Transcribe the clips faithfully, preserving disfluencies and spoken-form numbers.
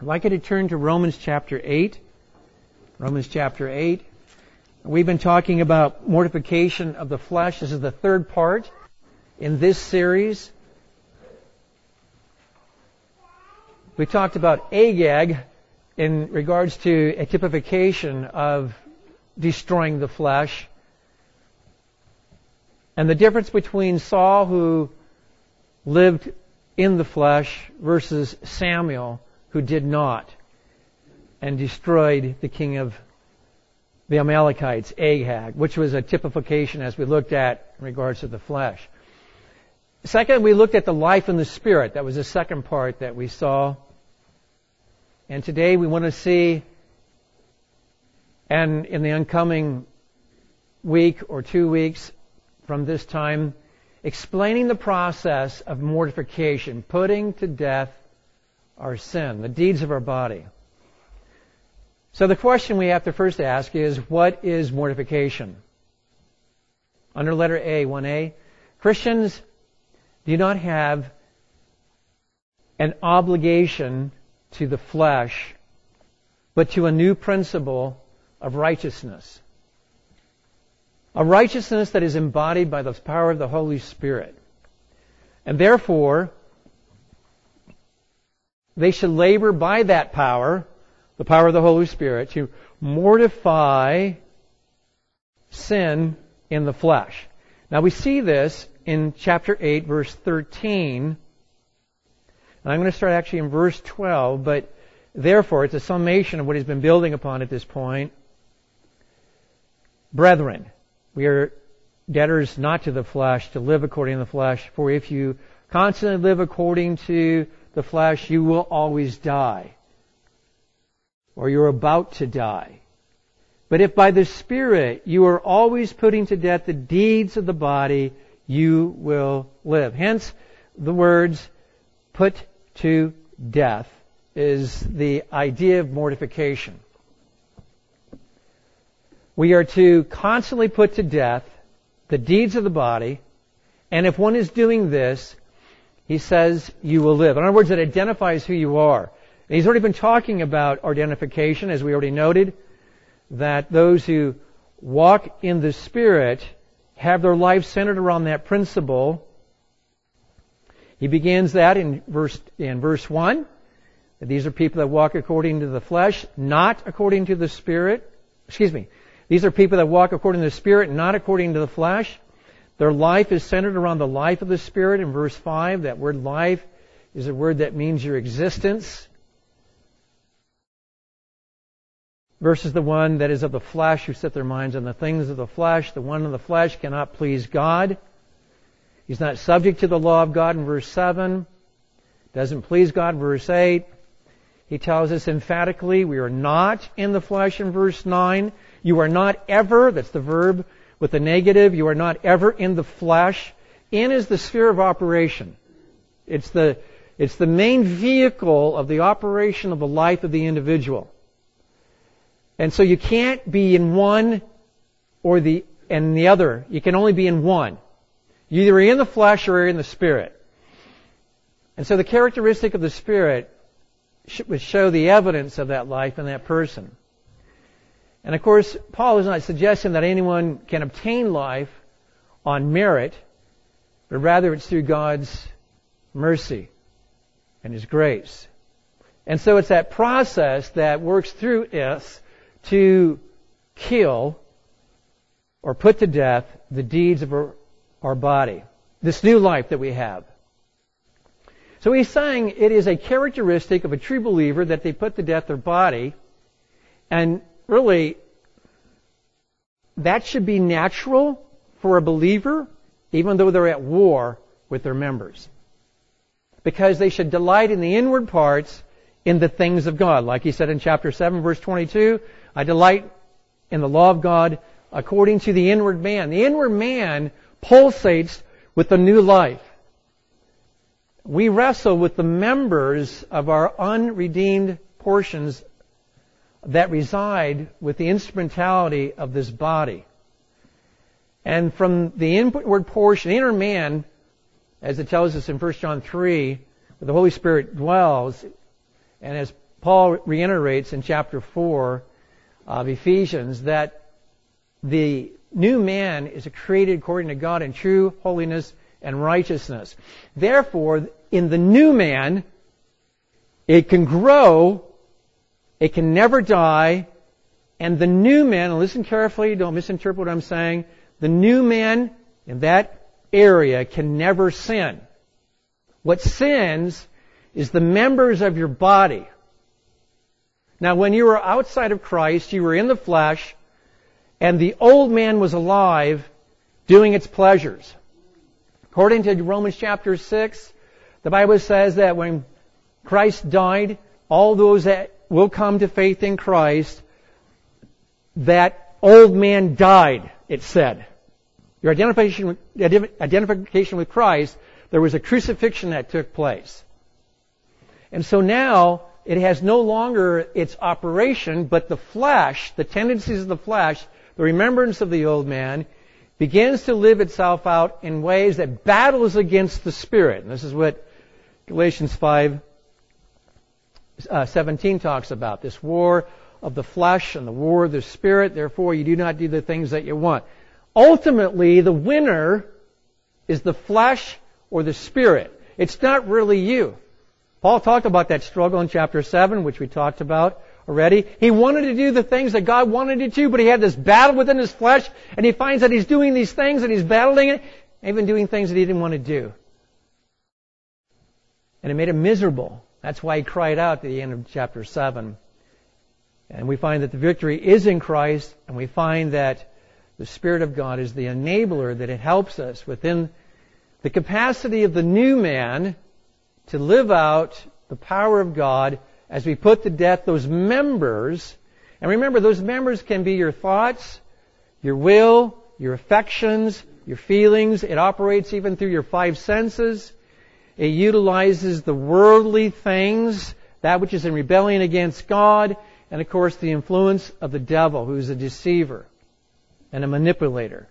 I'd like you to turn to Romans chapter eight. Romans chapter eight. We've been talking about mortification of the flesh. This is the third part in this series. We talked about Agag in regards to a typification of destroying the flesh. And the difference between Saul, who lived in the flesh, versus Samuel, who did not, and destroyed the king of the Amalekites, Agag, which was a typification, as we looked at, in regards to the flesh. Second, we looked at the life in the Spirit. That was the second part that we saw. And today we want to see, and in the oncoming week or two weeks from this time, explaining the process of mortification, putting to death our sin, the deeds of our body. So the question we have to first ask is, what is mortification? Under letter A, one A, Christians do not have an obligation to the flesh, but to a new principle of righteousness. A righteousness that is embodied by the power of the Holy Spirit. And therefore, they should labor by that power, the power of the Holy Spirit, to mortify sin in the flesh. Now we see this in chapter eight, verse thirteen. And I'm going to start actually in verse twelve, but therefore it's a summation of what he's been building upon at this point. Brethren, we are debtors not to the flesh, to live according to the flesh. For if you constantly live according to the flesh, you will always die. Or you're about to die. But if by the Spirit you are always putting to death the deeds of the body, you will live. Hence, the words put to death is the idea of mortification. We are to constantly put to death the deeds of the body, and if one is doing this, he says, you will live. In other words, it identifies who you are. And he's already been talking about identification, as we already noted, that those who walk in the Spirit have their life centered around that principle. He begins that in verse, in verse one. That these are people that walk according to the flesh, not according to the Spirit. Excuse me. These are people that walk according to the Spirit, not according to the flesh. Their life is centered around the life of the Spirit. In verse five, that word life is a word that means your existence. Versus the one that is of the flesh, who set their minds on the things of the flesh. The one of the flesh cannot please God. He's not subject to the law of God in verse seven. Doesn't please God, verse eight. He tells us emphatically, we are not in the flesh in verse nine. You are not ever, that's the verb with the negative, you are not ever in the flesh. In is the sphere of operation. It's the, it's the main vehicle of the operation of the life of the individual. And so you can't be in one or the, and the other. You can only be in one. You're either in the flesh or in the Spirit. And so the characteristic of the Spirit would show the evidence of that life in that person. And of course, Paul is not suggesting that anyone can obtain life on merit, but rather it's through God's mercy and His grace. And so it's that process that works through us to kill or put to death the deeds of our, our body. This new life that we have. So he's saying it is a characteristic of a true believer that they put to death their body. And really, that should be natural for a believer, even though they're at war with their members. Because they should delight in the inward parts in the things of God. Like he said in chapter seven, verse twenty-two, I delight in the law of God according to the inward man. The inward man pulsates with the new life. We wrestle with the members of our unredeemed portions that reside with the instrumentality of this body. And from the inward portion, the inner man, as it tells us in First John three, where the Holy Spirit dwells, and as Paul reiterates in chapter four of Ephesians that the new man is created according to God in true holiness and righteousness. Therefore, in the new man, it can grow, it can never die, and the new man, and listen carefully, don't misinterpret what I'm saying, the new man in that area can never sin. What sins is the members of your body. Now, when you were outside of Christ, you were in the flesh, and the old man was alive, doing its pleasures. According to Romans chapter six, the Bible says that when Christ died, all those that will come to faith in Christ, that old man died, it said. Your identification, identification with Christ, there was a crucifixion that took place. And so now, it has no longer its operation, but the flesh, the tendencies of the flesh, the remembrance of the old man, begins to live itself out in ways that battles against the Spirit. And this is what Galatians five seventeen talks about. This war of the flesh and the war of the Spirit. Therefore, you do not do the things that you want. Ultimately, the winner is the flesh or the Spirit. It's not really you. Paul talked about that struggle in chapter seven, which we talked about already. He wanted to do the things that God wanted him to, but he had this battle within his flesh, and he finds that he's doing these things, and he's battling it, even doing things that he didn't want to do. And it made him miserable. That's why he cried out at the end of chapter seven. And we find that the victory is in Christ, and we find that the Spirit of God is the enabler, that it helps us within the capacity of the new man to live out the power of God as we put to death those members. And remember, those members can be your thoughts, your will, your affections, your feelings. It operates even through your five senses. It utilizes the worldly things, that which is in rebellion against God, and of course the influence of the devil, who is a deceiver and a manipulator.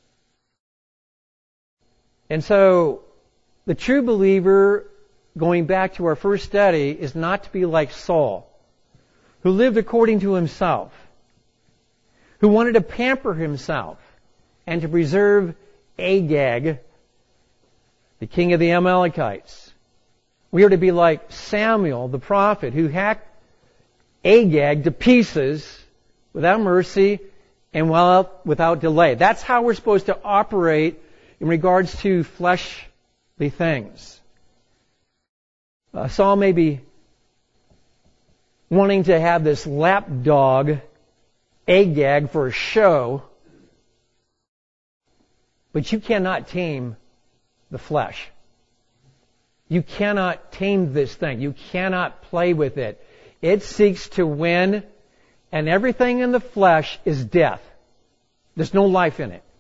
And so, the true believer, going back to our first study, is not to be like Saul, who lived according to himself, who wanted to pamper himself and to preserve Agag, the king of the Amalekites. We are to be like Samuel, the prophet, who hacked Agag to pieces without mercy and without delay. That's how we're supposed to operate in regards to fleshly things. Uh, Saul may be wanting to have this lapdog, Agag, for a show, but you cannot tame the flesh. You cannot tame this thing. You cannot play with it. It seeks to win, and everything in the flesh is death. There's no life in it.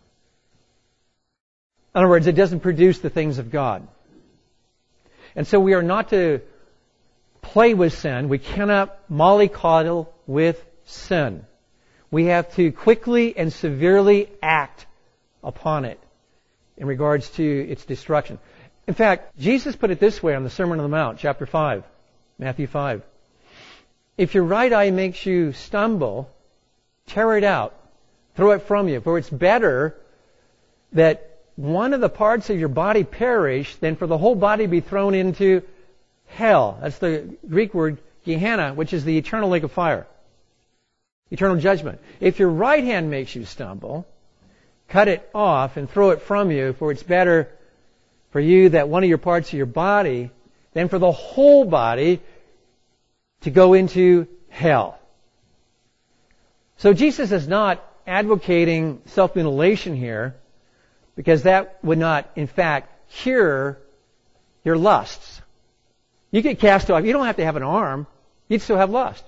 In other words, it doesn't produce the things of God. And so we are not to play with sin. We cannot mollycoddle with sin. We have to quickly and severely act upon it in regards to its destruction. In fact, Jesus put it this way on the Sermon on the Mount, chapter five, Matthew five. If your right eye makes you stumble, tear it out, throw it from you. For it's better that one of the parts of your body perish than for the whole body be thrown into hell. That's the Greek word Gehenna, which is the eternal lake of fire. Eternal judgment. If your right hand makes you stumble, cut it off and throw it from you, for it's better for you that one of your parts of your body than for the whole body to go into hell. So Jesus is not advocating self-mutilation here, because that would not, in fact, cure your lusts. You get cast off. You don't have to have an arm. You'd still have lust.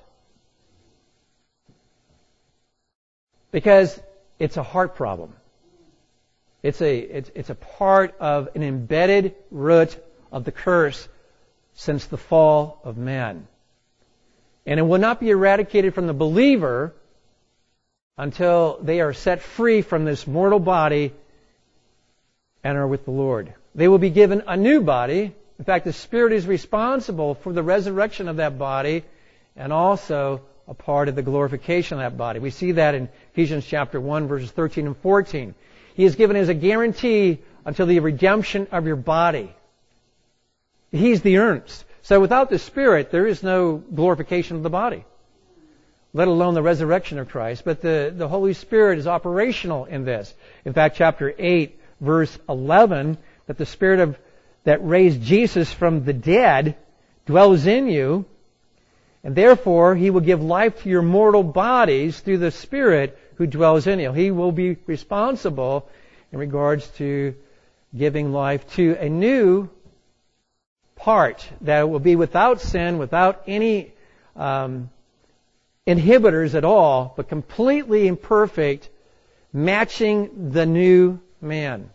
Because it's a heart problem. It's a, it's, it's a part of an embedded root of the curse since the fall of man. And it will not be eradicated from the believer until they are set free from this mortal body and are with the Lord. They will be given a new body. In fact, the Spirit is responsible for the resurrection of that body and also a part of the glorification of that body. We see that in Ephesians chapter one, verses thirteen and fourteen. He is given as a guarantee until the redemption of your body. He's the earnest. So without the Spirit, there is no glorification of the body, let alone the resurrection of Christ. But the, the Holy Spirit is operational in this. In fact, chapter eight, verse eleven, that the Spirit of that raised Jesus from the dead dwells in you, and therefore He will give life to your mortal bodies through the Spirit who dwells in you. He will be responsible in regards to giving life to a new part that will be without sin, without any um, inhibitors at all, but completely imperfect, matching the new man.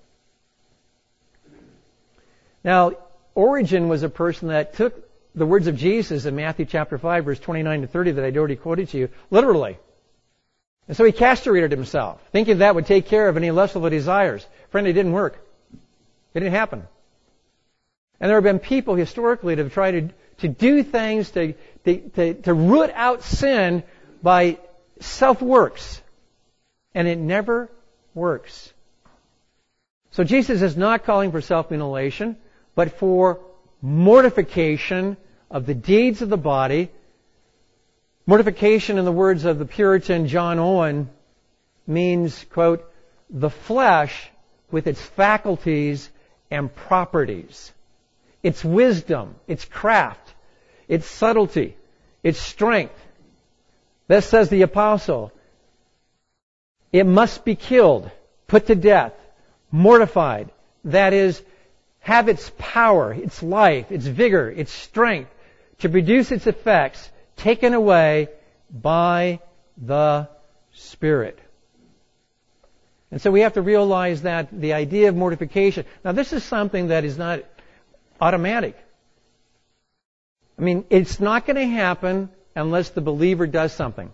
Now, Origen was a person that took the words of Jesus in Matthew chapter five, verse twenty-nine to thirty that I'd already quoted to you, literally. And so he castrated himself, thinking that would take care of any lustful desires. Friend, it didn't work. It didn't happen. And there have been people historically that have tried to, to do things to, to, to, to root out sin by self-works. And it never works. So Jesus is not calling for self-mutilation, but for mortification of the deeds of the body. Mortification, in the words of the Puritan John Owen, means, quote, the flesh with its faculties and properties, its wisdom, its craft, its subtlety, its strength. Thus says the apostle, it must be killed, put to death, mortified. That is, have its power, its life, its vigor, its strength to produce its effects taken away by the Spirit. And so we have to realize that the idea of mortification, now this is something that is not automatic. I mean, it's not going to happen unless the believer does something.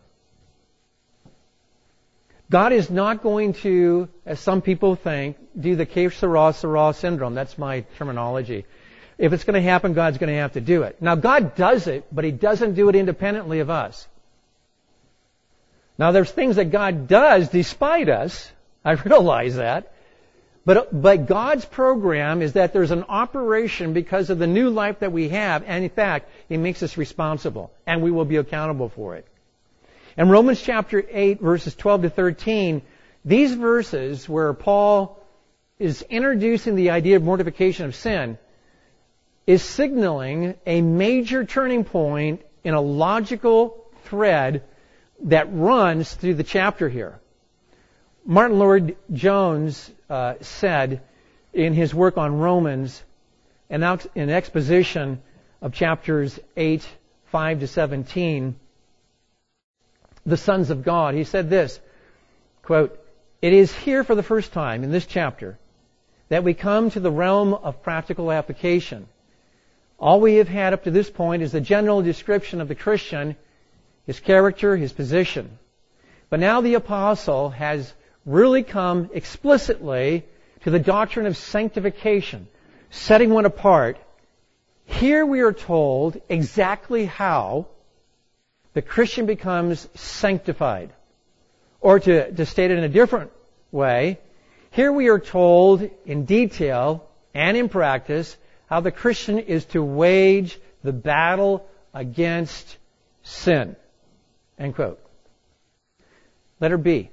God is not going to, as some people think, do the Kef Sirah Sirah syndrome. That's my terminology. If it's going to happen, God's going to have to do it. Now, God does it, but He doesn't do it independently of us. Now, there's things that God does despite us. I realize that. But, but God's program is that there's an operation because of the new life that we have, and in fact, He makes us responsible, and we will be accountable for it. In Romans chapter eight, verses twelve to thirteen, these verses where Paul is introducing the idea of mortification of sin is signaling a major turning point in a logical thread that runs through the chapter here. Martin Lloyd-Jones uh, said in his work on Romans, an, out, an exposition of chapters eight, five to seventeen, the sons of God, he said this, quote, it is here for the first time in this chapter that we come to the realm of practical application. All we have had up to this point is the general description of the Christian, his character, his position. But now the apostle has really come explicitly to the doctrine of sanctification, setting one apart. Here we are told exactly how the Christian becomes sanctified. Or to, to state it in a different way, here we are told in detail and in practice how the Christian is to wage the battle against sin. End quote. Letter B.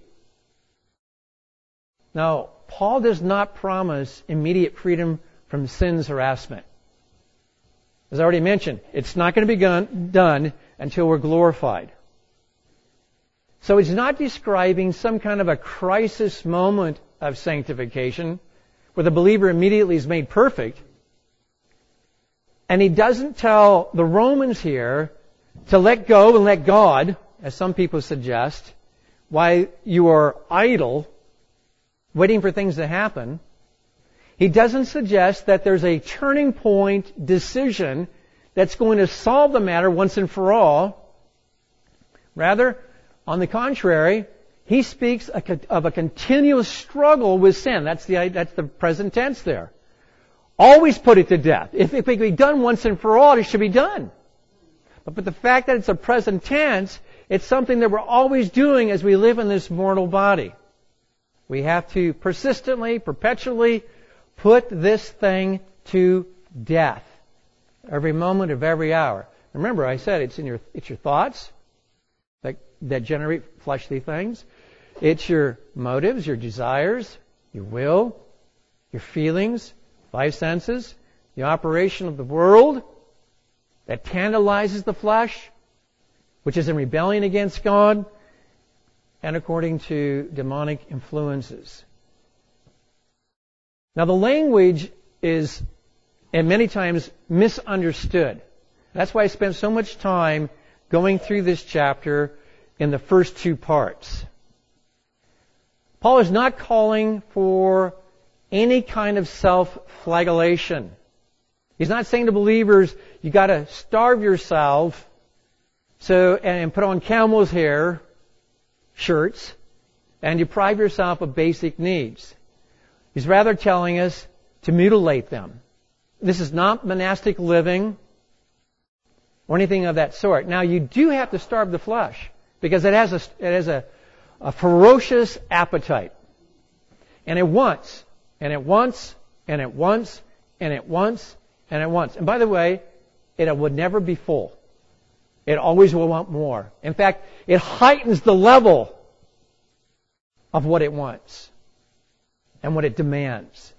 Now, Paul does not promise immediate freedom from sin's harassment. As I already mentioned, it's not going to be done until we're glorified. So it's not describing some kind of a crisis moment of sanctification where the believer immediately is made perfect. And he doesn't tell the Romans here to let go and let God, as some people suggest, while you are idle, waiting for things to happen. He doesn't suggest that there's a turning point decision that's going to solve the matter once and for all. Rather, on the contrary, he speaks of a continuous struggle with sin. That's the, that's the present tense there. Always put it to death. If it can be done once and for all, it should be done. But the fact that it's a present tense, it's something that we're always doing as we live in this mortal body. We have to persistently, perpetually put this thing to death. Every moment of every hour. Remember, I said it's in your it's your thoughts that that generate fleshly things. It's your motives, your desires, your will, your feelings, five senses, the operation of the world that tantalizes the flesh, which is in rebellion against God, and according to demonic influences. Now the language is, and many times, misunderstood. That's why I spent so much time going through this chapter in the first two parts. Paul is not calling for any kind of self-flagellation. He's not saying to believers, you got to starve yourself so and put on camel's hair shirts and deprive yourself of basic needs. He's rather telling us to mutilate them. This is not monastic living or anything of that sort. Now, you do have to starve the flesh because it has a, it has a, a ferocious appetite. And it wants, and it wants, and it wants, and it wants, and it wants. And by the way, it would never be full. It always will want more. In fact, it heightens the level of what it wants and what it demands.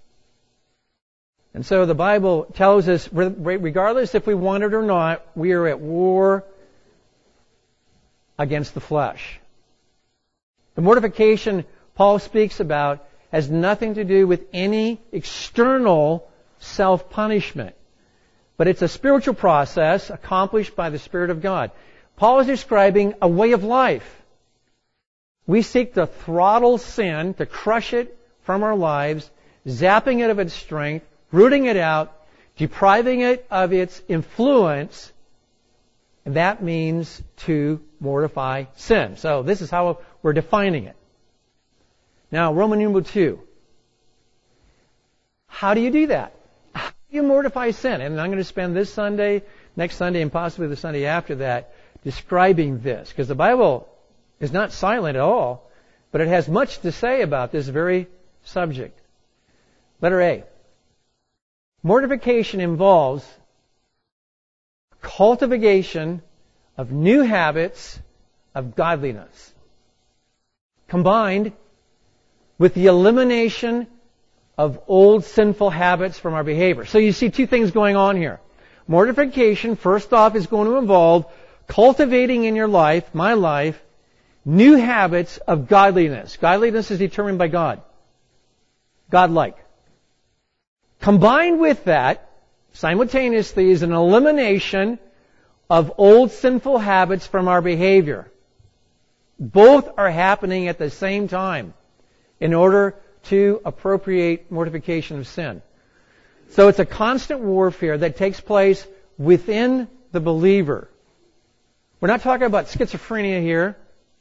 And so the Bible tells us, regardless if we want it or not, we are at war against the flesh. The mortification Paul speaks about has nothing to do with any external self-punishment. But it's a spiritual process accomplished by the Spirit of God. Paul is describing a way of life. We seek to throttle sin, to crush it from our lives, zapping it of its strength, rooting it out, depriving it of its influence, and that means to mortify sin. So this is how we're defining it. Now, Roman numeral two. How do you do that? How do you mortify sin? And I'm going to spend this Sunday, next Sunday, and possibly the Sunday after that describing this, because the Bible is not silent at all, but it has much to say about this very subject. Letter A. Mortification involves cultivation of new habits of godliness, combined with the elimination of old sinful habits from our behavior. So you see two things going on here. Mortification, first off, is going to involve cultivating in your life, my life, new habits of godliness. Godliness is determined by God. God-like. Combined with that, simultaneously, is an elimination of old sinful habits from our behavior. Both are happening at the same time in order to appropriate mortification of sin. So it's a constant warfare that takes place within the believer. We're not talking about schizophrenia here.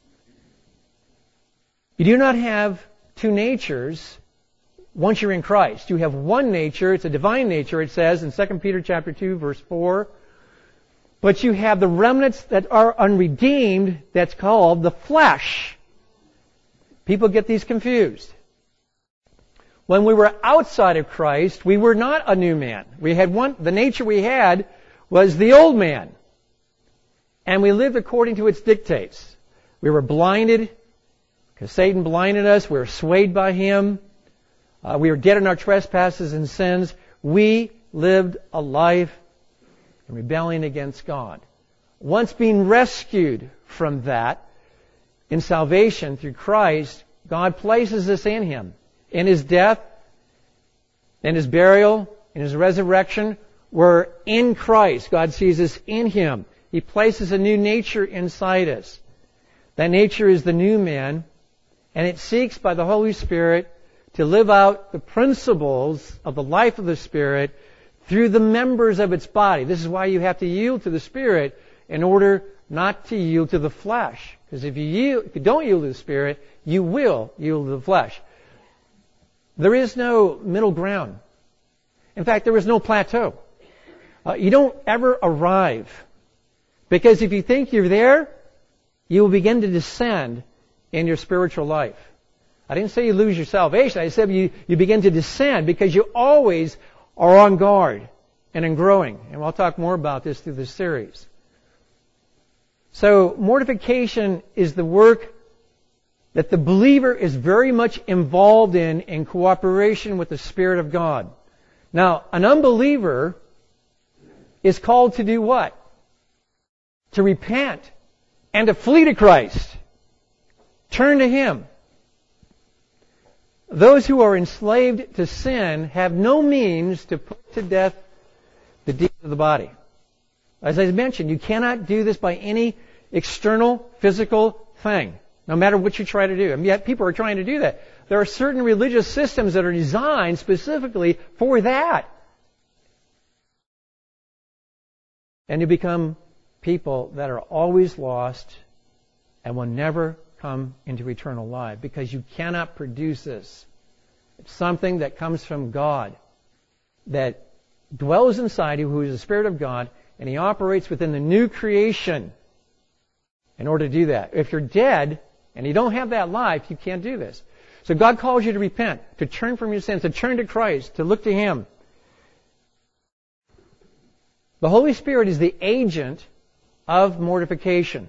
You do not have two natures once you're in Christ. You have one nature. It's a divine nature, it says in Second Peter chapter two, verse four. But you have the remnants that are unredeemed, that's called the flesh. People get these confused. When we were outside of Christ, we were not a new man. We had one, the nature we had was the old man. And we lived according to its dictates. We were blinded, because Satan blinded us. We were swayed by him. Uh, we were dead in our trespasses and sins. We lived a life in rebellion against God. Once being rescued from that, in salvation through Christ, God places us in Him. In His death, in His burial, in His resurrection, we're in Christ. God sees us in Him. He places a new nature inside us. That nature is the new man, and it seeks by the Holy Spirit to live out the principles of the life of the Spirit through the members of its body. This is why you have to yield to the Spirit in order not to yield to the flesh. Because if you yield, if you don't yield to the Spirit, you will yield to the flesh. There is no middle ground. In fact, there is no plateau. Uh, you don't ever arrive. Because if you think you're there, you will begin to descend in your spiritual life. I didn't say you lose your salvation. I said you, you begin to descend because you always are on guard and in growing. And I'll talk more about this through this series. So mortification is the work that the believer is very much involved in in cooperation with the Spirit of God. Now, an unbeliever is called to do what? To repent and to flee to Christ. Turn to Him. Those who are enslaved to sin have no means to put to death the deeds of the body. As I mentioned, you cannot do this by any external physical thing, no matter what you try to do. And yet people are trying to do that. There are certain religious systems that are designed specifically for that. And you become people that are always lost and will never come into eternal life because you cannot produce this. It's something that comes from God, that dwells inside you, who is the Spirit of God, and He operates within the new creation in order to do that. If you're dead and you don't have that life, you can't do this. So God calls you to repent, to turn from your sins, to turn to Christ, to look to Him. The Holy Spirit is the agent of mortification.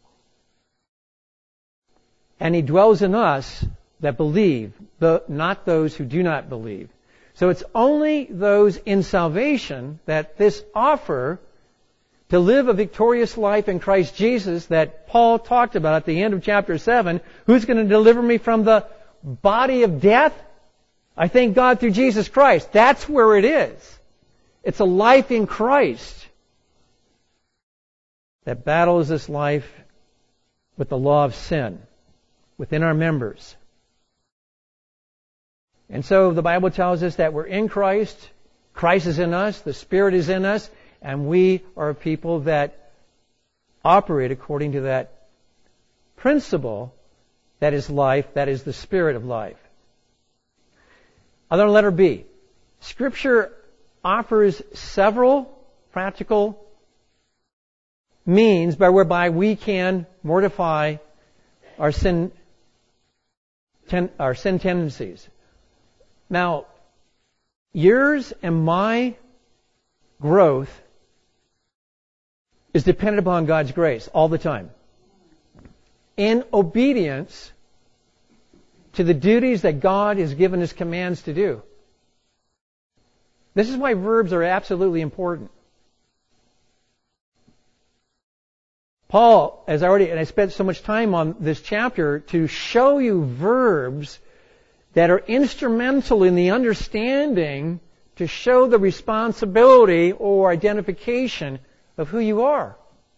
And He dwells in us that believe, not those who do not believe. So it's only those in salvation that this offer to live a victorious life in Christ Jesus that Paul talked about at the end of chapter seven. Who's going to deliver me from the body of death? I thank God through Jesus Christ. That's where it is. It's a life in Christ that battles this life with the law of sin within our members. And so the Bible tells us that we're in Christ, Christ is in us, the Spirit is in us, and we are a people that operate according to that principle that is life, that is the Spirit of life. Other letter B. Scripture offers several practical means by whereby we can mortify our sin, ten, our sin tendencies. Now, yours and my growth is dependent upon God's grace all the time. In obedience to the duties that God has given His commands to do. This is why verbs are absolutely important. Paul, as I already, and I spent so much time on this chapter to show you verbs that are instrumental in the understanding to show the responsibility or identification of who you are.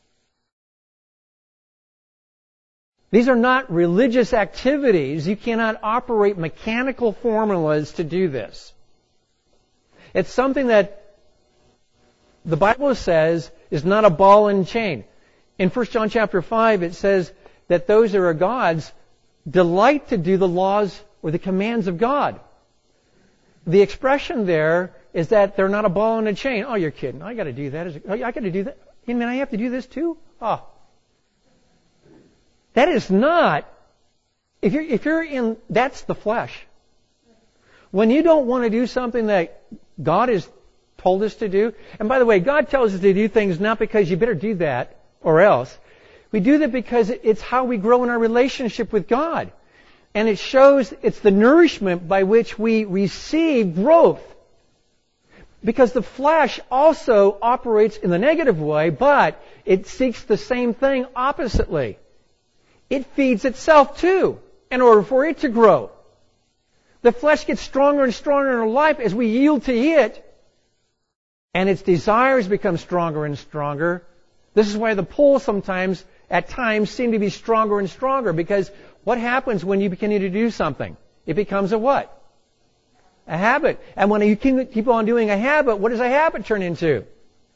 These are not religious activities. You cannot operate mechanical formulas to do this. It's something that the Bible says is not a ball and chain. In First John chapter five, it says that those that are God's delight to do the laws or the commands of God. The expression there is that they're not a ball and a chain. Oh, you're kidding. I got to do that. I got to do that. You mean I have to do this too? Oh. That is not, if you're, if you're in, that's the flesh. When you don't want to do something that God has told us to do, and by the way, God tells us to do things not because you better do that or else. We do that because it's how we grow in our relationship with God. And it shows it's the nourishment by which we receive growth. Because the flesh also operates in the negative way, but it seeks the same thing oppositely. It feeds itself too, in order for it to grow. The flesh gets stronger and stronger in our life as we yield to it, and its desires become stronger and stronger. This is why the pull sometimes, at times, seem to be stronger and stronger, because what happens when you begin to do something? It becomes a what? A habit. And when you keep on doing a habit, what does a habit turn into?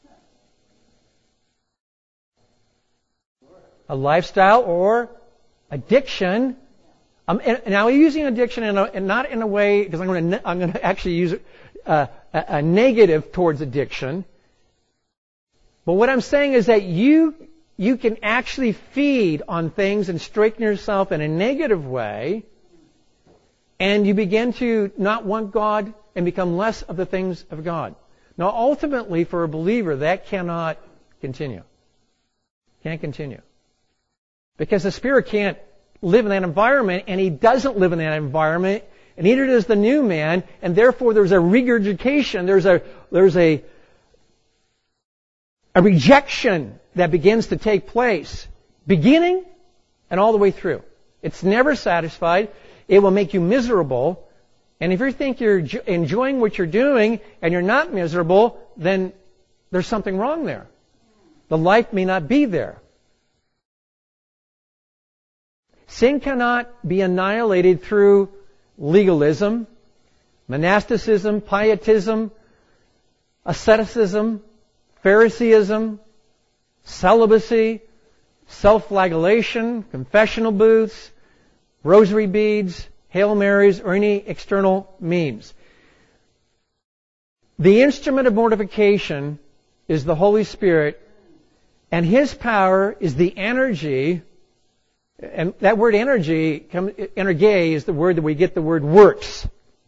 A lifestyle or addiction. Um, and now I'm using addiction in a, and not in a way, because I'm going to I'm going to actually use uh, a, a negative towards addiction. But what I'm saying is that you you can actually feed on things and straighten yourself in a negative way, and you begin to not want God and become less of the things of God. Now, ultimately, for a believer, that cannot continue. Can't continue. Because the Spirit can't live in that environment, and he doesn't live in that environment, and neither does the new man, and therefore there's a regurgitation, there's a, there's a, a rejection that begins to take place, beginning and all the way through. It's never satisfied. It will make you miserable. And if you think you're enjoying what you're doing and you're not miserable, then there's something wrong there. The life may not be there. Sin cannot be annihilated through legalism, monasticism, pietism, asceticism, Phariseeism, celibacy, self-flagellation, confessional booths, rosary beads, Hail Marys, or any external means. The instrument of mortification is the Holy Spirit, and His power is the energy, and that word energy, energe, is the word that we get the word works,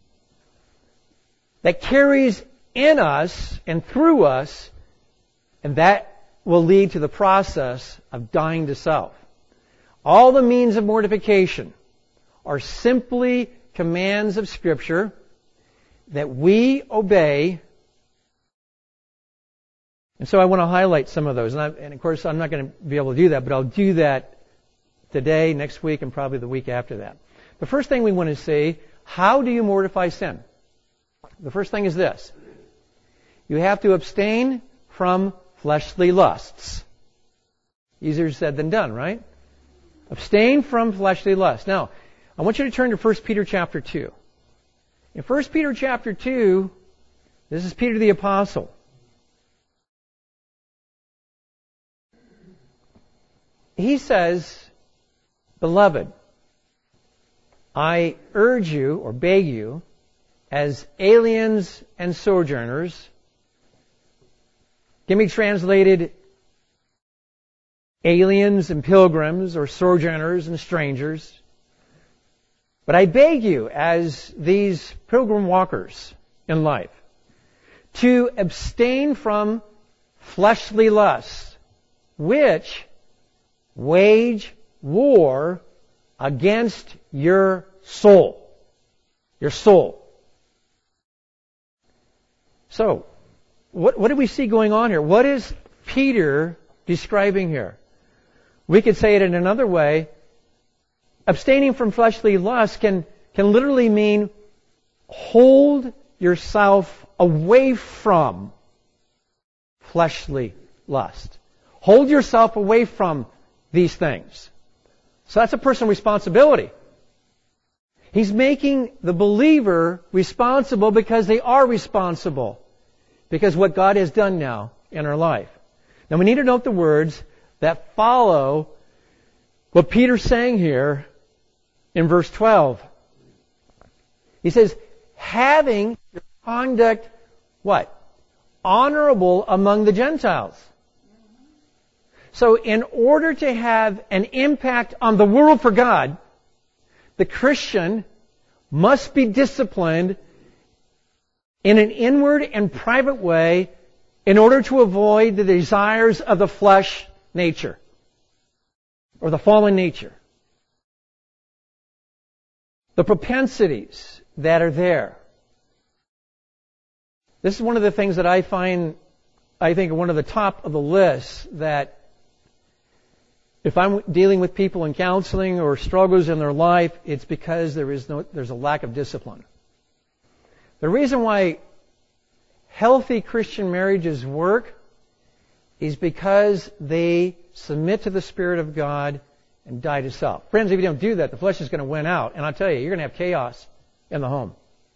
that carries in us and through us, and that will lead to the process of dying to self. All the means of mortification are simply commands of Scripture that we obey. And so I want to highlight some of those. And, I, and of course, I'm not going to be able to do that, but I'll do that today, next week, and probably the week after that. The first thing we want to see, how do you mortify sin? The first thing is this. You have to abstain from fleshly lusts. Easier said than done, right? Abstain from fleshly lusts. Now, I want you to turn to First Peter chapter two. In First Peter chapter two, this is Peter the Apostle. He says, Beloved, I urge you, or beg you, as aliens and sojourners, can be translated aliens and pilgrims, or sojourners and strangers. But I beg you, as these pilgrim walkers in life, to abstain from fleshly lusts, which wage war against your soul. Your soul. So, what, what do we see going on here? What is Peter describing here? We could say it in another way. Abstaining from fleshly lust can, can literally mean hold yourself away from fleshly lust. Hold yourself away from these things. So that's a personal responsibility. He's making the believer responsible because they are responsible. Because what God has done now in our life. Now we need to note the words that follow what Peter's saying here in verse twelve. He says, having your conduct, what? Honorable among the Gentiles. So in order to have an impact on the world for God, the Christian must be disciplined in an inward and private way in order to avoid the desires of the flesh nature or the fallen nature. The propensities that are there. This is one of the things that I find, I think, one of the top of the list, that if I'm dealing with people in counseling or struggles in their life, it's because there is no, there's a lack of discipline. The reason why healthy Christian marriages work is because they submit to the Spirit of God and die to self. Friends, if you don't do that, the flesh is going to win out. And I'll tell you, you're going to have chaos in the home.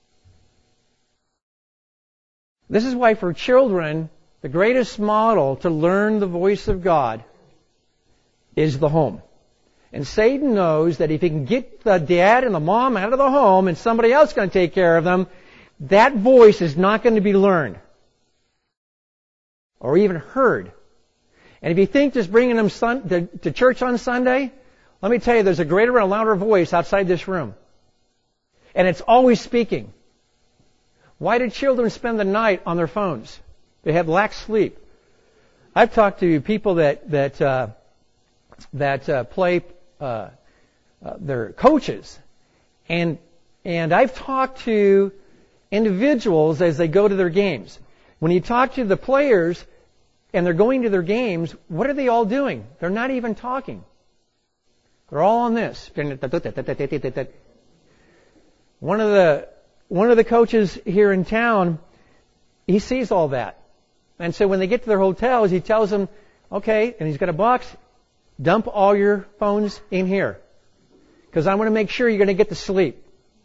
This is why for children, the greatest model to learn the voice of God is the home. And Satan knows that if he can get the dad and the mom out of the home and somebody else is going to take care of them, that voice is not going to be learned or even heard. And if you think just bringing them sun, to, to church on Sunday, let me tell you, there's a greater and louder voice outside this room. And it's always speaking. Why do children spend the night on their phones? They have lax sleep. I've talked to people that that uh, that uh, play, uh, uh, they're coaches, and and I've talked to individuals as they go to their games. When you talk to the players and they're going to their games, what are they all doing? They're not even talking. They're all on this. One of the one of the coaches here in town, he sees all that. And so when they get to their hotels, he tells them, okay, and he's got a box, dump all your phones in here. Because I want to make sure you're going to get to sleep.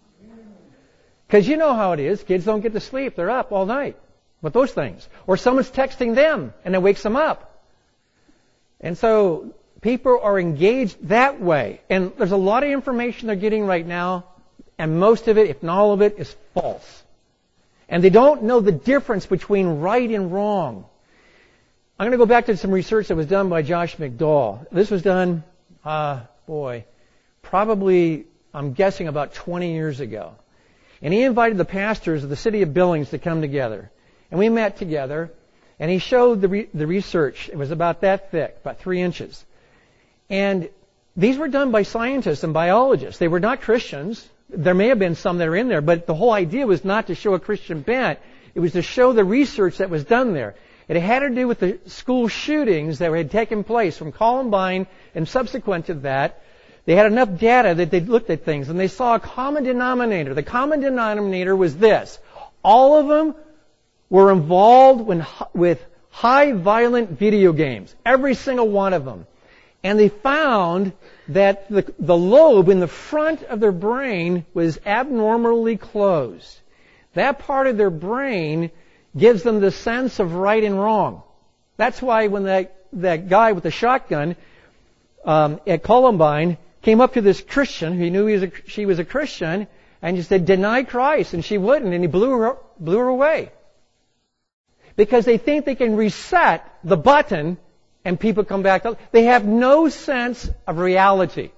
Because you know how it is. Kids don't get to sleep. They're up all night with those things. Or someone's texting them and it wakes them up. And so people are engaged that way. And there's a lot of information they're getting right now. And most of it, if not all of it, is false. And they don't know the difference between right and wrong. I'm going to go back to some research that was done by Josh McDowell. This was done, uh, boy, probably, I'm guessing about twenty years ago. And he invited the pastors of the city of Billings to come together. And we met together, and he showed the, re- the research. It was about that thick, about three inches. And these were done by scientists and biologists. They were not Christians. There may have been some that are in there, but the whole idea was not to show a Christian bent. It was to show the research that was done there. It had to do with the school shootings that had taken place from Columbine and subsequent to that. They had enough data that they looked at things and they saw a common denominator. The common denominator was this. All of them were involved when, with high violent video games. Every single one of them. And they found that the, the lobe in the front of their brain was abnormally closed. That part of their brain gives them the sense of right and wrong. That's why when that, that guy with the shotgun um, at Columbine came up to this Christian, he knew he was a, she was a Christian, and he said, deny Christ, and she wouldn't, and he blew her, blew her away. Because they think they can reset the button and people come back. They have no sense of reality.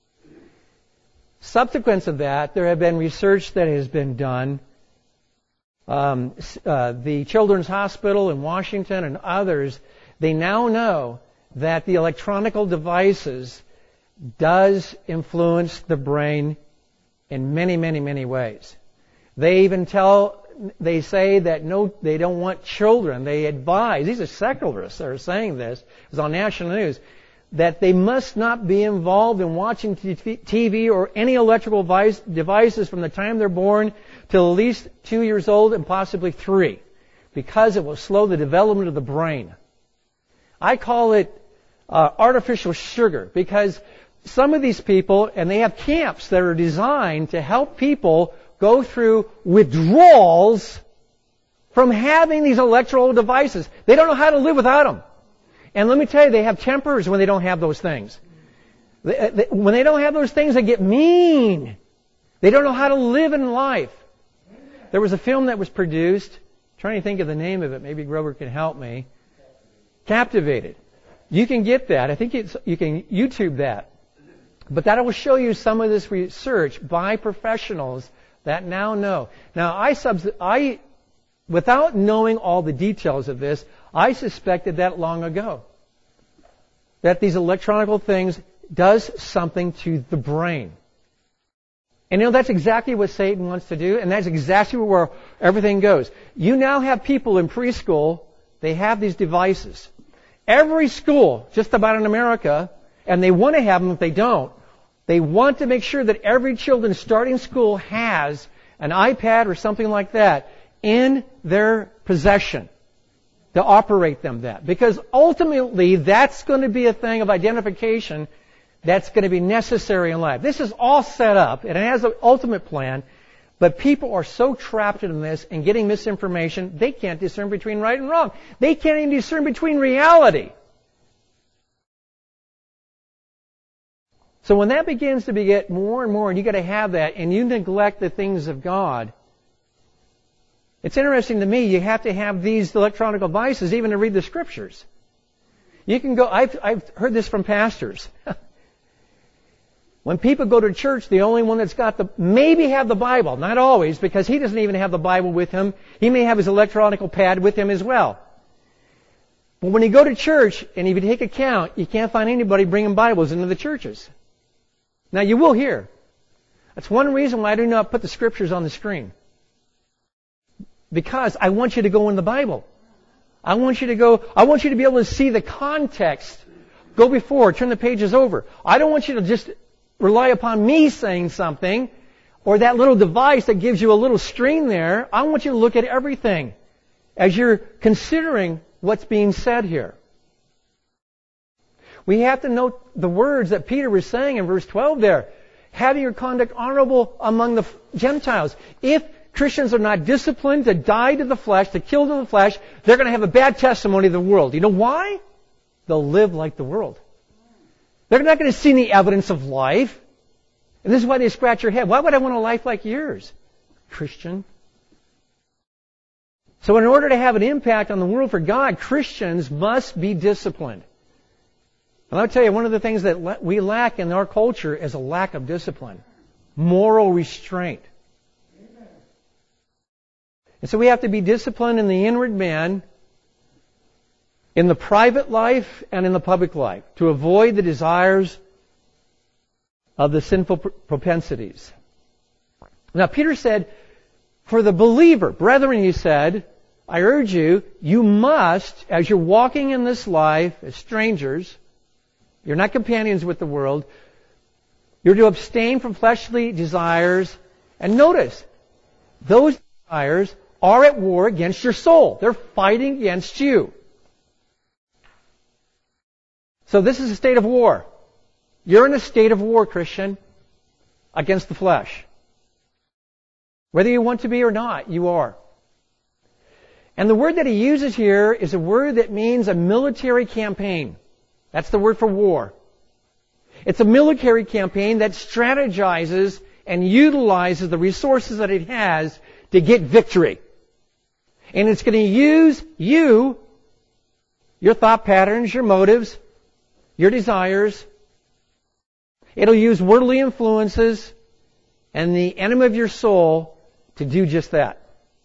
Subsequent to that, there have been research that has been done. Um, uh, the Children's Hospital in Washington and others, they now know that the electronical devices does influence the brain in many, many, many ways. They even tell, they say that no, they don't want children. They advise, these are secularists that are saying this, it's on national news, that they must not be involved in watching T V or any electrical device, devices from the time they're born till at least two years old and possibly three, because it will slow the development of the brain. I call it uh, artificial sugar, because some of these people, and they have camps that are designed to help people go through withdrawals from having these electrical devices. They don't know how to live without them. And let me tell you, they have tempers when they don't have those things. They, they, when they don't have those things, they get mean. They don't know how to live in life. There was a film that was produced, I'm trying to think of the name of it, maybe Grover can help me. Captivated. You can get that. I think it's, you can YouTube that. But that will show you some of this research by professionals that now know. Now, I, subs- I, without knowing all the details of this, I suspected that long ago. That these electronic things does something to the brain. And you know, that's exactly what Satan wants to do, and that's exactly where everything goes. You now have people in preschool, they have these devices. Every school, just about in America, and they want to have them if they don't, they want to make sure that every children starting school has an iPad or something like that in their possession to operate them that. Because ultimately, that's going to be a thing of identification that's going to be necessary in life. This is all set up, and it has an ultimate plan, but people are so trapped in this and getting misinformation, they can't discern between right and wrong. They can't even discern between reality. So when that begins to get more and more, and you got to have that, and you neglect the things of God, it's interesting to me, you have to have these electronic devices even to read the Scriptures. You can go, I've, I've heard this from pastors. When people go to church, the only one that's got the, maybe have the Bible, not always, because he doesn't even have the Bible with him. He may have his electronic pad with him as well. But when you go to church, and if you take account, you can't find anybody bringing Bibles into the churches. Now you will hear. That's one reason why I do not put the scriptures on the screen. Because I want you to go in the Bible. I want you to go, I want you to be able to see the context. Go before, turn the pages over. I don't want you to just rely upon me saying something or that little device that gives you a little screen there. I want you to look at everything as you're considering what's being said here. We have to note the words that Peter was saying in verse twelve there. Having your conduct honorable among the Gentiles. If Christians are not disciplined to die to the flesh, to kill to the flesh, they're going to have a bad testimony to the world. You know why? They'll live like the world. They're not going to see any evidence of life. And this is why they scratch your head. Why would I want a life like yours, Christian? So in order to have an impact on the world for God, Christians must be disciplined. And I'll tell you, one of the things that we lack in our culture is a lack of discipline. Moral restraint. And so we have to be disciplined in the inward man, in the private life and in the public life, to avoid the desires of the sinful propensities. Now Peter said, for the believer, brethren, he said, I urge you, you must, as you're walking in this life as strangers, you're not companions with the world, you're to abstain from fleshly desires. And notice, those desires are at war against your soul. They're fighting against you. So this is a state of war. You're in a state of war, Christian, against the flesh. Whether you want to be or not, you are. And the word that he uses here is a word that means a military campaign. That's the word for war. It's a military campaign that strategizes and utilizes the resources that it has to get victory. And it's going to use you, your thought patterns, your motives, your desires. It'll use worldly influences and the enemy of your soul to do just that.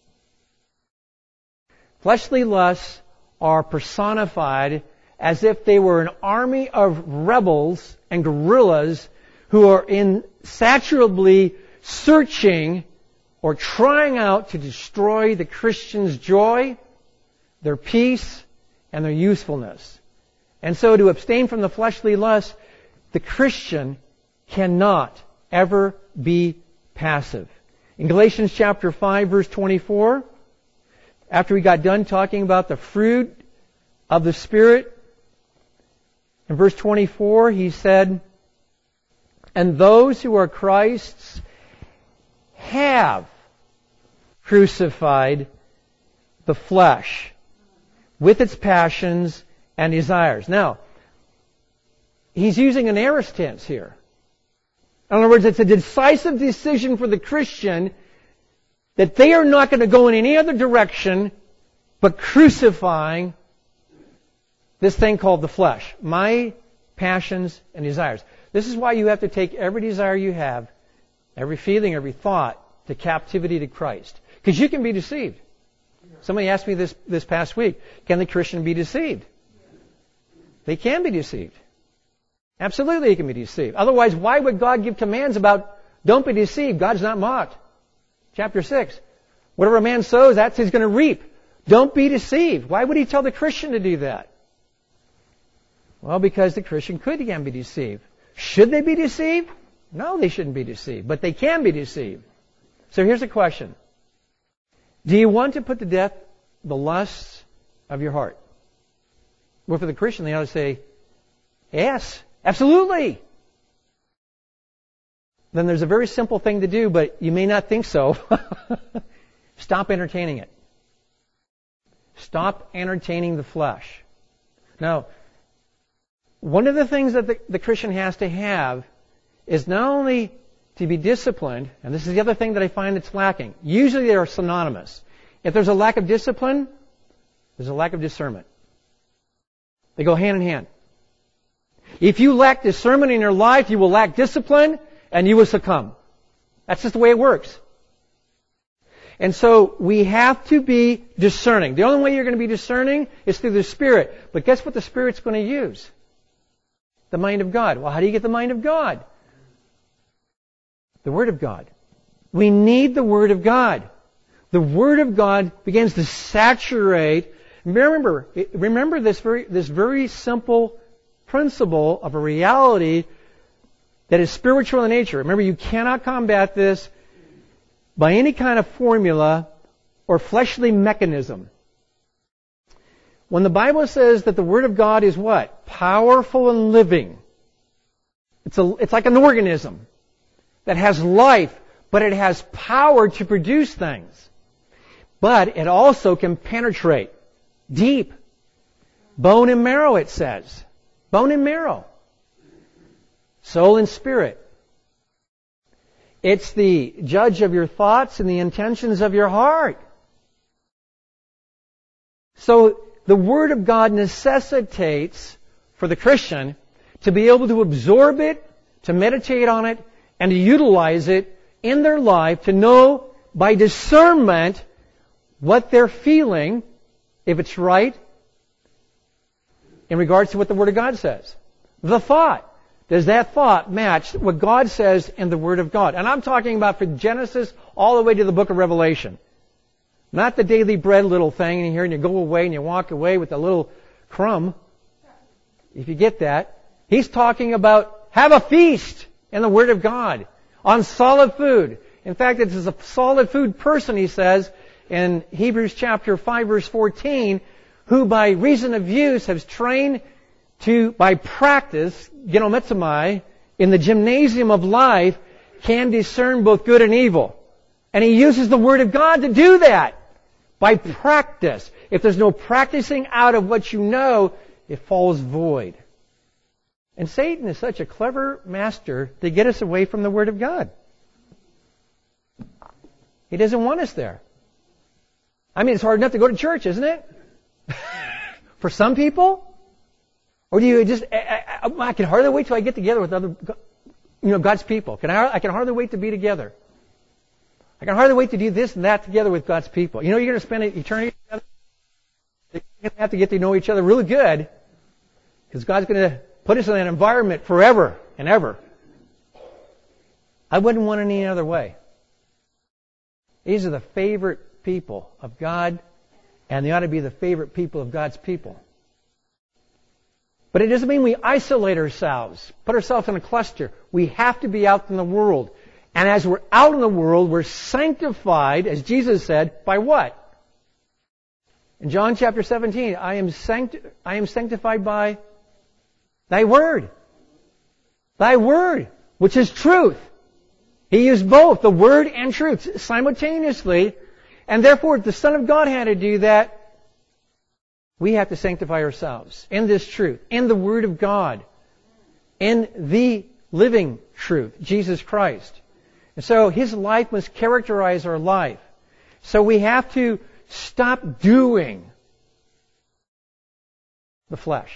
Fleshly lusts are personified as if they were an army of rebels and guerrillas who are insatiably searching or trying out to destroy the Christian's joy, their peace, and their usefulness. And so to abstain from the fleshly lust, the Christian cannot ever be passive. In Galatians chapter five, verse twenty-four, after we got done talking about the fruit of the Spirit, in verse twenty-four, he said, and those who are Christ's have crucified the flesh with its passions and desires. Now, he's using an aorist tense here. In other words, it's a decisive decision for the Christian that they are not going to go in any other direction but crucifying this thing called the flesh. My passions and desires. This is why you have to take every desire you have, every feeling, every thought, to captivity to Christ. Because you can be deceived. Somebody asked me this, this past week, can the Christian be deceived? They can be deceived. Absolutely they can be deceived. Otherwise, why would God give commands about don't be deceived? God's not mocked. Chapter six. Whatever a man sows, that's what he's going to reap. Don't be deceived. Why would he tell the Christian to do that? Well, because the Christian could again be deceived. Should they be deceived? No, they shouldn't be deceived. But they can be deceived. So here's a question. Do you want to put to death the lusts of your heart? Well, for the Christian, they ought to say, yes, absolutely. Then there's a very simple thing to do, but you may not think so. Stop entertaining it. Stop entertaining the flesh. Now, one of the things that the, the Christian has to have is not only to be disciplined, and this is the other thing that I find that's lacking. Usually they are synonymous. If there's a lack of discipline, there's a lack of discernment. They go hand in hand. If you lack discernment in your life, you will lack discipline and you will succumb. That's just the way it works. And so we have to be discerning. The only way you're going to be discerning is through the Spirit. But guess what the Spirit's going to use? The mind of God. Well, how do you get the mind of God? The Word of God. We need the Word of God. The Word of God begins to saturate. Remember, remember this very, this very simple principle of a reality that is spiritual in nature. Remember, you cannot combat this by any kind of formula or fleshly mechanism. When the Bible says that the Word of God is what? Powerful and living. It's a, it's like an organism that has life, but it has power to produce things. But it also can penetrate deep. Bone and marrow, it says. Bone and marrow. Soul and spirit. It's the judge of your thoughts and the intentions of your heart. So the Word of God necessitates for the Christian to be able to absorb it, to meditate on it, and to utilize it in their life to know by discernment what they're feeling, if it's right, in regards to what the Word of God says. The thought. Does that thought match what God says in the Word of God? And I'm talking about from Genesis all the way to the book of Revelation. Not the daily bread little thing in here and you go away and you walk away with a little crumb. If you get that. He's talking about have a feast in the Word of God on solid food. In fact, it is a solid food person, he says, in Hebrews chapter five verse fourteen, who by reason of use has trained to, by practice, genometamai, in the gymnasium of life, can discern both good and evil. And he uses the Word of God to do that. By practice. If there's no practicing out of what you know, it falls void. And Satan is such a clever master to get us away from the Word of God. He doesn't want us there. I mean, it's hard enough to go to church, isn't it? For some people? Or do you just, I, I, I can hardly wait till I get together with other, you know, God's people. Can I, I can hardly wait to be together. I can hardly wait to do this and that together with God's people. You know, you're going to spend eternity together. You're going to have to get to know each other really good, because God's going to put us in an environment forever and ever. I wouldn't want it any other way. These are the favorite people of God, and they ought to be the favorite people of God's people. But it doesn't mean we isolate ourselves, put ourselves in a cluster. We have to be out in the world. And as we're out in the world, we're sanctified, as Jesus said, by what? In John chapter seventeen, I am, sancti- I am sanctified by Thy Word. Thy Word, which is truth. He used both, the Word and truth, simultaneously. And therefore, if the Son of God had to do that, we have to sanctify ourselves in this truth, in the Word of God, in the living truth, Jesus Christ. And so His life must characterize our life. So we have to stop doing the flesh.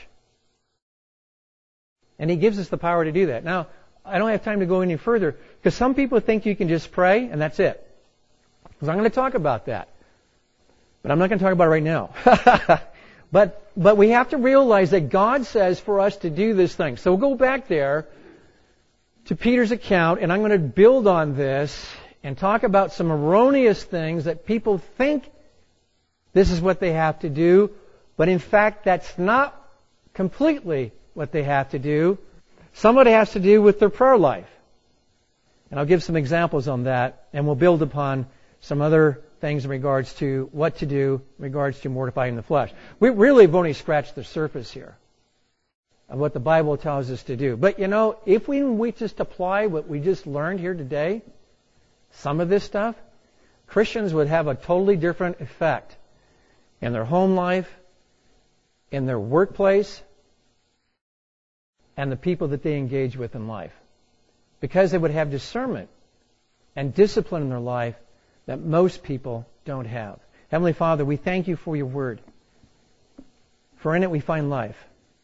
And He gives us the power to do that. Now, I don't have time to go any further, because some people think you can just pray and that's it. Because I'm going to talk about that. But I'm not going to talk about it right now. But but we have to realize that God says for us to do this thing. So we'll go back there to Peter's account, and I'm going to build on this and talk about some erroneous things that people think this is what they have to do, but in fact that's not completely what they have to do. Some of it has to do with their prayer life. And I'll give some examples on that, and we'll build upon some other things in regards to what to do in regards to mortifying the flesh. We really have only scratched the surface here of what the Bible tells us to do. But you know, if we, we just apply what we just learned here today, some of this stuff, Christians would have a totally different effect in their home life, in their workplace, and the people that they engage with in life. Because they would have discernment and discipline in their life that most people don't have. Heavenly Father, we thank You for Your Word. For in it we find life.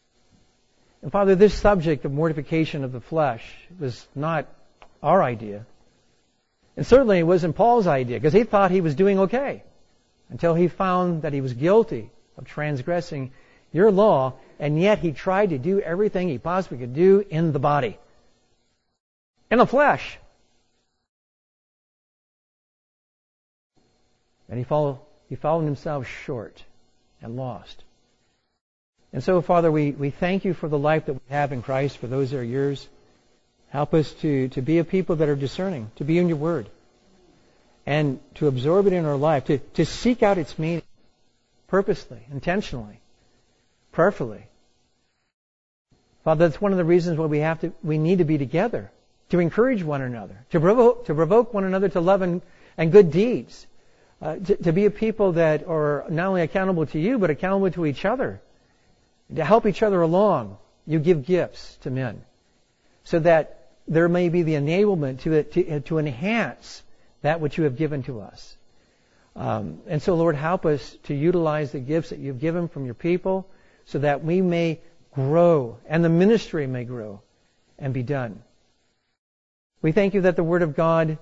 And Father, this subject of mortification of the flesh was not our idea. And certainly it wasn't Paul's idea, because he thought he was doing okay until he found that he was guilty of transgressing your law, and yet he tried to do everything he possibly could do in the body, in the flesh. And he followed, he followed himself short and lost. And so, Father, we, we thank you for the life that we have in Christ, for those that are yours. Help us to, to be a people that are discerning, to be in your word, and to absorb it in our life, to, to seek out its meaning purposely, intentionally, prayerfully. Father, that's one of the reasons why we have to, we need to be together, to encourage one another, to provoke, to provoke one another to love and, and good deeds, uh, to, to be a people that are not only accountable to you, but accountable to each other, to help each other along. You give gifts to men, so that there may be the enablement to, to, to enhance that which you have given to us. Um, and so, Lord, help us to utilize the gifts that you've given from your people, so that we may grow and the ministry may grow and be done. We thank you that the Word of God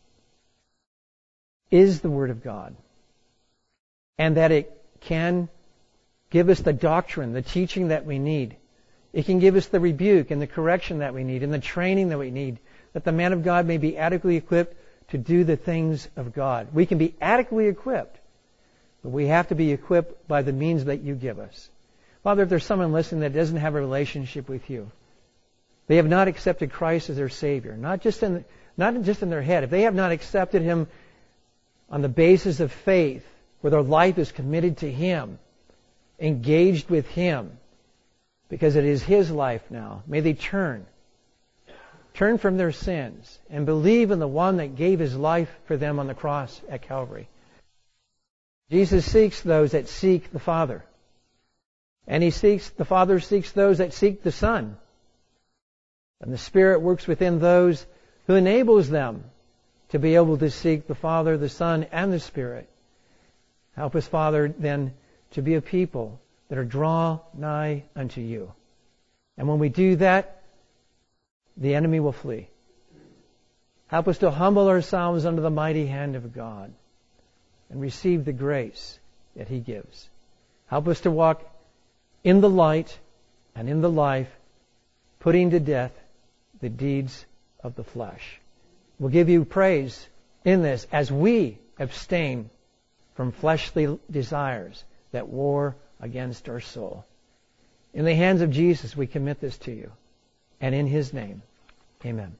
is the Word of God, and that it can give us the doctrine, the teaching that we need. It can give us the rebuke and the correction that we need and the training that we need, that the man of God may be adequately equipped to do the things of God. We can be adequately equipped, but we have to be equipped by the means that you give us. Father, if there's someone listening that doesn't have a relationship with you, they have not accepted Christ as their Savior, not just in, not just in their head. If they have not accepted Him on the basis of faith, where their life is committed to Him, engaged with Him, because it is His life now, may they turn. Turn from their sins and believe in the one that gave His life for them on the cross at Calvary. Jesus seeks those that seek the Father. And He seeks, the Father seeks those that seek the Son. And the Spirit works within those who enables them to be able to seek the Father, the Son, and the Spirit. Help us, Father, then, to be a people that are draw nigh unto you. And when we do that, the enemy will flee. Help us to humble ourselves under the mighty hand of God and receive the grace that He gives. Help us to walk in the light and in the life, putting to death the deeds of the flesh. We'll give you praise in this as we abstain from fleshly desires that war against our soul. In the hands of Jesus, we commit this to you. And in His name, amen.